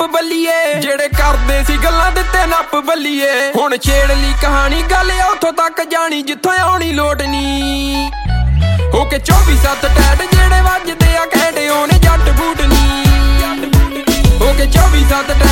ਟੱਪ ਬੱਲੀਏ, ਜਿਹੜੇ ਕਰਦੇ ਸੀ ਗੱਲਾਂ ਦਿੱਤੇ ਨੱਪ ਬੱਲੀਏ। ਹੁਣ ਛੇੜ ਲਈ ਕਹਾਣੀ ਗੱਲ ਉੱਥੋਂ ਤੱਕ ਜਾਣੀ ਜਿੱਥੋਂ ਆਉਣੀ ਲੋਟ ਨੀ। ਹੋ ਕੇ 24/7 ਟੈਟ ਜਿਹੜੇ ਵੱਜਦੇ ਆ ਕਹਿੰਦੇ ਉਹਨੇ ਜੱਟ ਬੂਟ ਨੀ। ਹੋ ਕੇ 24/7